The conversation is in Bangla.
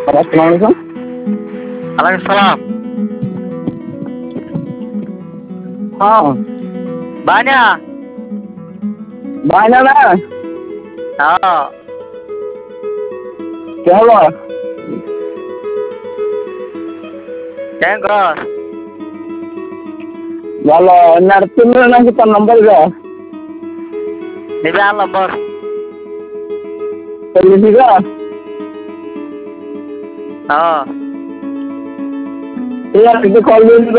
আসসালামু আলাইকুম। ওয়ালাইকুম সালাম। হ্যাঁ, বায়না। বাইনা না হ্যাঁ। কে হলো? কেন কর? ভালো না, তুমি নাকি তোর নম্বর গা নিবে আর নম্বর। লিখি গা হ্যাঁ। ঠিক আছে, কল দিয়ে